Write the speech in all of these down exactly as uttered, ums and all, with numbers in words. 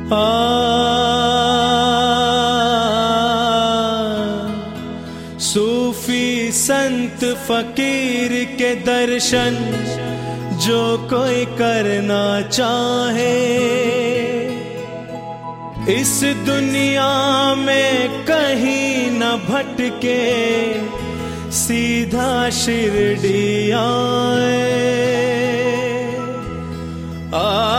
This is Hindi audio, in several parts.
आ सूफी संत फकीर के दर्शन जो कोई करना चाहे, इस दुनिया में कहीं न भटके, सीधा शिरडी आए। आ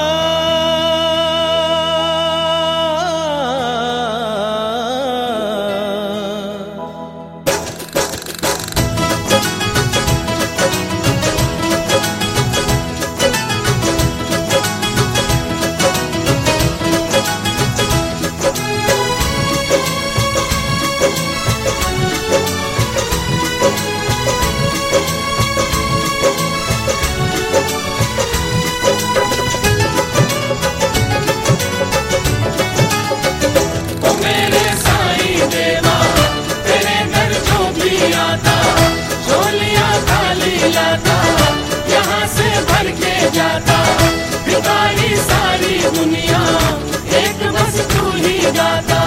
यहाँ से भर के जाता भिखारी सारी दुनिया, एक बस तू ही गाता।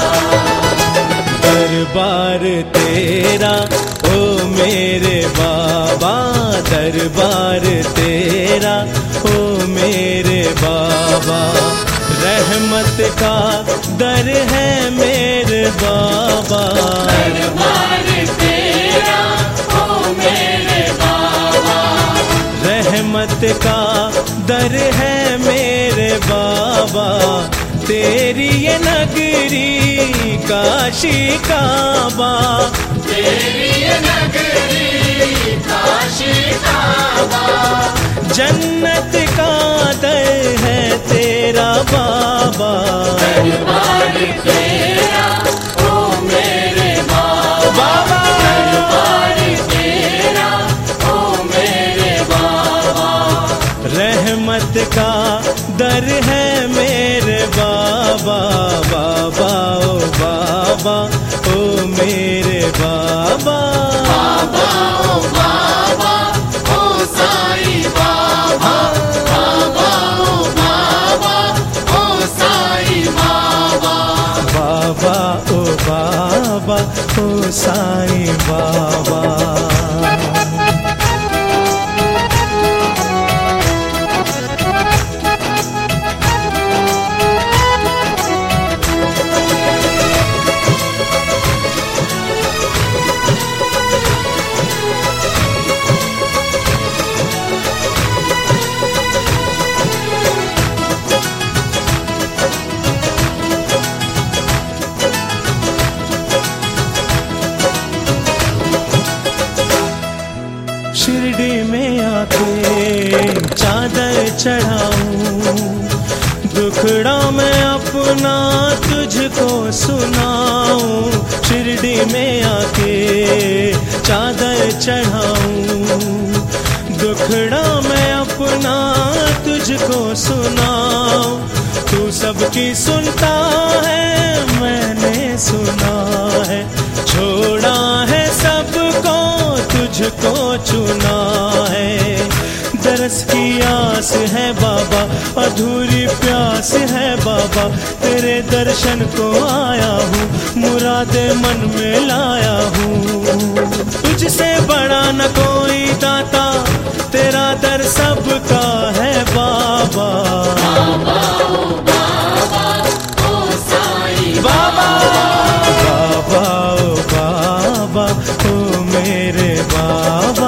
दरबार तेरा ओ मेरे बाबा, दरबार तेरा ओ मेरे बाबा, रहमत का दर है मेरे बाबा। दरबार तेरा ओ मेरे बाबा, रहमत का दर है मेरे बाबा। तेरी ये नगरी काशी काबा, तेरी ये नगरी काशी काबा, जन्नत का दर है तेरा बाबा। दरबार तेरा ओ मेरे बाबा, दरबार तेरा ओ मेरे बाबा, रहमत का दर है मेरे बाबा। बाबा ओ बाबा ओ मेरे बाबा, बाबा ओ बाबा ओ साईं बाबा, बाबा ओ बाबा ओ साईं बाबा, बाबा ओ बाबा ओ साईं बाबा। शिरडी में आके चादर चढ़ाऊं, दुखड़ा मैं अपना तुझको सुनाऊं। शिरडी में आके चादर चढ़ाऊं, दुखड़ा मैं अपना तुझको सुनाऊं। तू सबकी सुनता है मैंने सुना है, छोड़ा है सबको तुझको चुना है। दरस की आस है बाबा, अधूरी प्यास है बाबा, तेरे दर्शन को आया हूँ, मुरादे मन में लाया हूँ। तुझसे बड़ा न कोई दाता, तेरा दर सबका है बाबा। बाबा ओ बाबा ओ साईं बाबा, बाबा ओ बाबा ओ मेरे बाबा।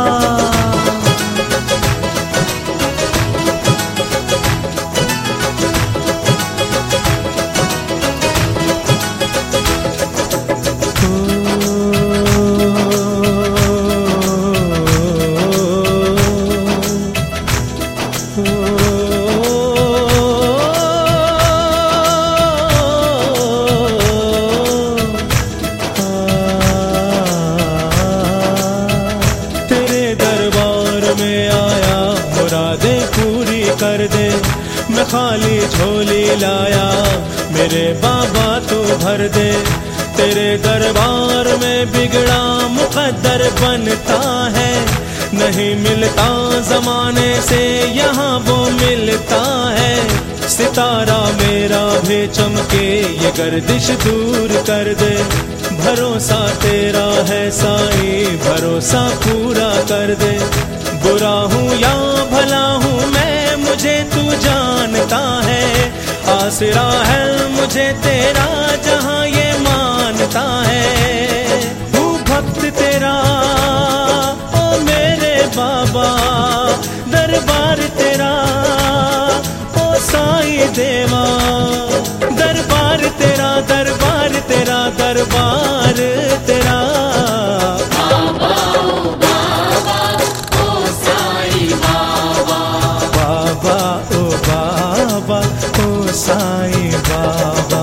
कर दे मैं खाली झोली लाया, मेरे बाबा तू भर दे। तेरे दरबार में बिगड़ा मुकद्दर बनता है, नहीं मिलता जमाने से यहाँ वो मिलता है। सितारा मेरा भी चमके, ये गर्दिश दूर कर दे। भरोसा तेरा है साईं, भरोसा पूरा कर दे। बुरा हूँ या भला हूँ मैं, मुझे तू जानता है। आसरा है मुझे तेरा, जहाँ ये मानता है। हूँ भक्त तेरा ओ मेरे बाबा, दरबार तेरा ओ साईं देवा। दरबार तेरा, दरबार तेरा, दरबार तेरा। बाबा ओ बाबा ओ साईं बाबा। बाबा ओ बाबा ओ साईं बाबा।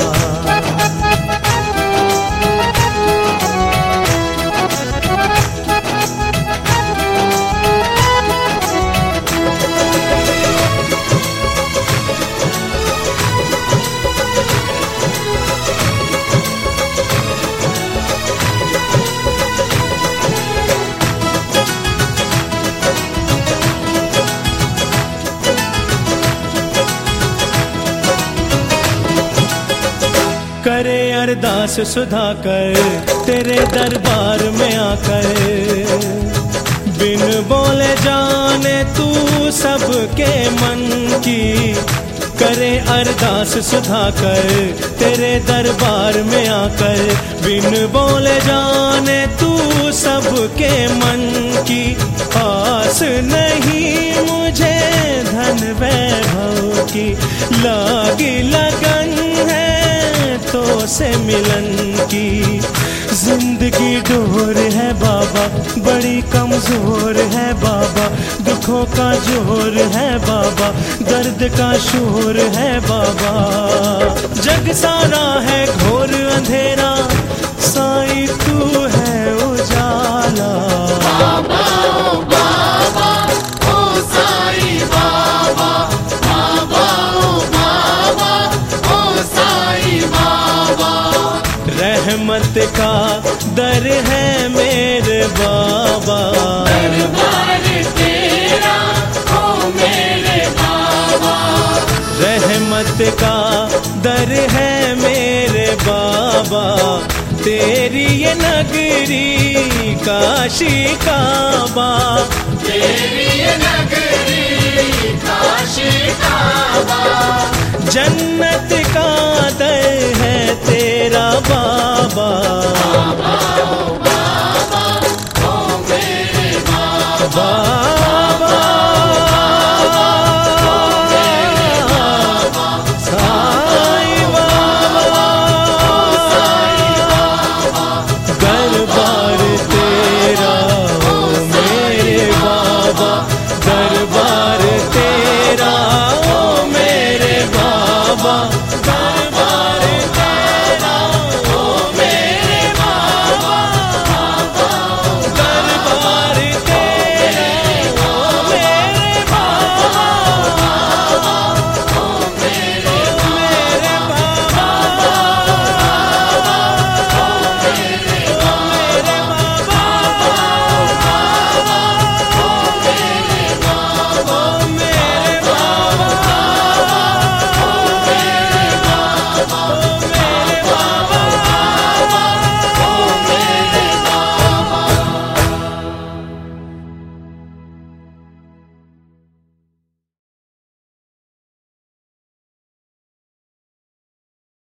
करे अरदास सुधाकर तेरे दरबार में आकर, बिन बोले जाने तू सबके मन की। करे अरदास सुधाकर तेरे दरबार में आकर, बिन बोले जाने तू सबके मन की। आस नहीं मुझे धन वैभव की, लागी लगन है तो से मिलन की। जिंदगी डोर है बाबा, बड़ी कमजोर है बाबा। दुखों का जोर है बाबा, दर्द का शोर है बाबा। जग सारा है घोर अंधेरा, साईं तू है उजाला। बाबा ओ बाबा ओ साईं बाबा। बाबा ओ बाबा ओ साईं बाबा। रहमत का दर है मेरे बाबा। दरबार तेरा ओ मेरे बाबा। रहमत का दर है मेरे बाबा। तेरी ये नगरी काशी काबा। तेरी ये नगरी काशी काबा। जन्नत